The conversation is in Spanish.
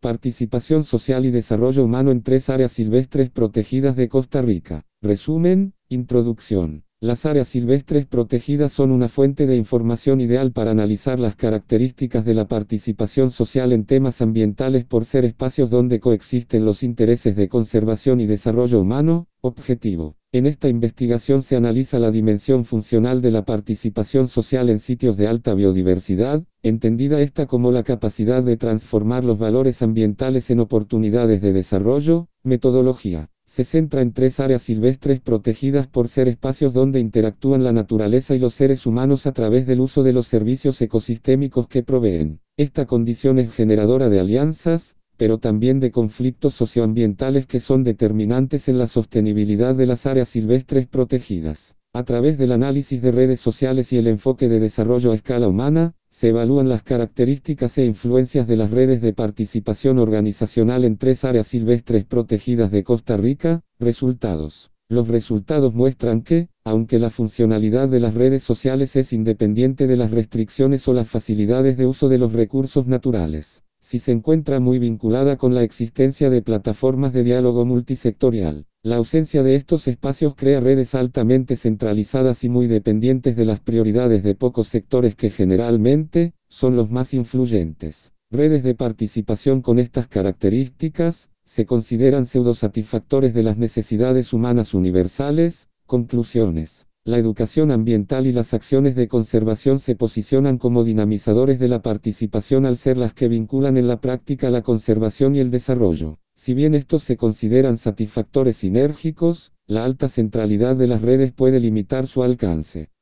Participación social y desarrollo humano en 3 áreas silvestres protegidas de Costa Rica. Resumen, introducción. Las áreas silvestres protegidas son una fuente de información ideal para analizar las características de la participación social en temas ambientales por ser espacios donde coexisten los intereses de conservación y desarrollo humano. Objetivo. En esta investigación se analiza la dimensión funcional de la participación social en sitios de alta biodiversidad, entendida esta como la capacidad de transformar los valores ambientales en oportunidades de desarrollo. Metodología. Se centra en 3 áreas silvestres protegidas por ser espacios donde interactúan la naturaleza y los seres humanos a través del uso de los servicios ecosistémicos que proveen. Esta condición es generadora de alianzas, pero también de conflictos socioambientales que son determinantes en la sostenibilidad de las áreas silvestres protegidas. A través del análisis de redes sociales y el enfoque de desarrollo a escala humana, se evalúan las características e influencias de las redes de participación organizacional en 3 áreas silvestres protegidas de Costa Rica. Resultados. Los resultados muestran que, aunque la funcionalidad de las redes sociales es independiente de las restricciones o las facilidades de uso de los recursos naturales, sí se encuentra muy vinculada con la existencia de plataformas de diálogo multisectorial. La ausencia de estos espacios crea redes altamente centralizadas y muy dependientes de las prioridades de pocos sectores que generalmente son los más influyentes. Redes de participación con estas características se consideran pseudosatisfactores de las necesidades humanas universales. Conclusiones. La educación ambiental y las acciones de conservación se posicionan como dinamizadores de la participación al ser las que vinculan en la práctica la conservación y el desarrollo. Si bien estos se consideran satisfactores sinérgicos, la alta centralidad de las redes puede limitar su alcance.